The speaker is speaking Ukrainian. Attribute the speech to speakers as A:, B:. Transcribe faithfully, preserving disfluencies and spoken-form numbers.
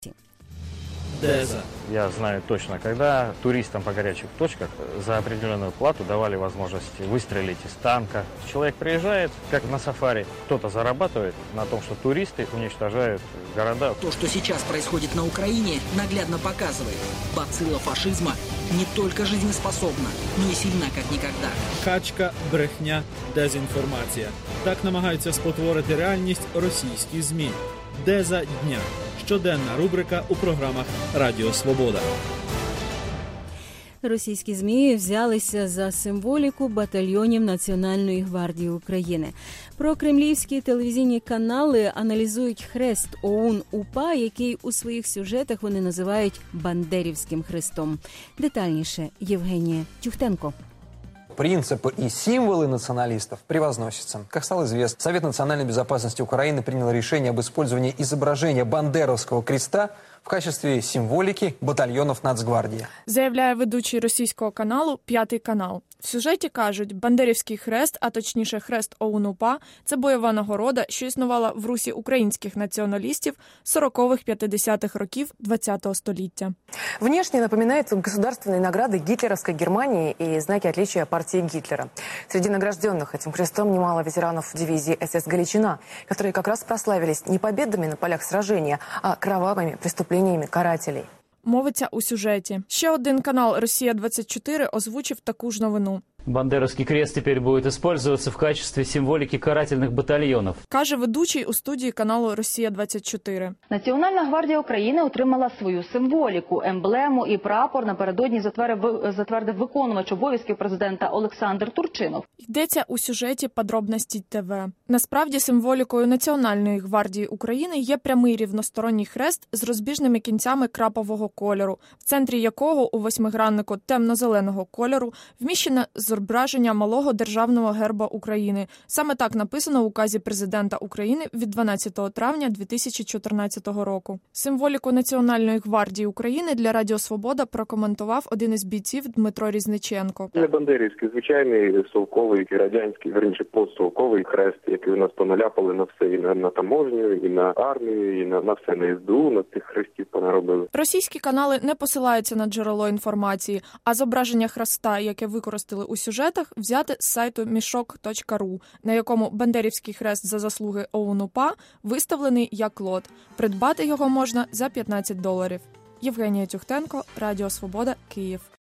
A: Деза.
B: Я знаю точно, когда туристам по горячих точках за определенную плату давали возможность выстрелить из танка. Человек приезжает, как на сафари, кто-то зарабатывает на том, что туристы уничтожают города.
A: То, что сейчас происходит на Украине, наглядно показывает, бацилла фашизма не только жизнеспособна, но и сильна, как никогда.
C: Качка, брехня, дезінформація. Так намагаються спотворити реальність російські ЗМІ. Деза дня. Щоденна рубрика у програмах Радіо Свобода.
D: Російські ЗМІ взялися за символіку батальйонів Національної гвардії України. Прокремлівські телевізійні канали аналізують хрест ОУН-УПА, який у своїх сюжетах вони називають «Бандерівським хрестом». Детальніше Євгенія Тюхтенко.
E: Принципы и символы националистов превозносятся. Как стало известно, Совет национальной безопасности Украины принял решение об использовании изображения Бандеровского креста в качестве символики батальйонів Нацгвардії.
F: Заявляє ведучий російського каналу «П'ятий канал». В сюжеті кажуть, Бандерівський хрест, а точніше хрест ОУН-УПА, це бойова нагорода, що існувала в русі українських націоналістів сорокових-п'ятидесятих років ХХ століття.
G: Внешне напоминает государственные награды гитлеровской Германии и знаки отличия партии Гитлера. Среди награжденных этим крестом немало ветеранов дивизии СС «Галичина», которые как раз прославились не победами на полях сражения, а кровавыми преступлениями карателей.
F: Мовиться у сюжеті. Ще один канал «Росія двадцять чотири» озвучив таку ж новину.
H: Бандеровский крест теперь будет использоваться в качестве символики карательных батальонов.
F: Каже ведучий у студії каналу «Росія двадцять чотири».
I: Національна гвардія України отримала свою символіку, емблему і прапор напередодні затвердив, затвердив виконувач обов'язків президента Олександр Турчинов.
F: Йдеться у сюжеті «Подробності ТВ». Насправді символікою Національної гвардії України є прямий рівносторонній хрест з розбіжними кінцями крапового кольору, в центрі якого у восьмиграннику темно-зеленого кольору вміщена зображення малого державного герба України. Саме так написано в указі президента України від дванадцятого травня дві тисячі чотирнадцятого року. Символіку Національної гвардії України для Радіо Свобода прокоментував один із бійців Дмитро Різниченко.
J: Не бандерівський, звичайний совковий, радянський, верніше постсовковий хрест, який у нас поналяпали на все, і на, на таможню, і на армію, і на, на все, на СБУ, на тих хрестів понаробили.
F: Російські канали не посилаються на джерело інформації, а зображення хреста, яке використали у сюжетах, взяти з сайту мішок точка ру, на якому Бандерівський хрест за заслуги ОУН-УПА виставлений як лот. Придбати його можна за п'ятнадцять доларів. Євгенія Тюхтенко, Радіо Свобода, Київ.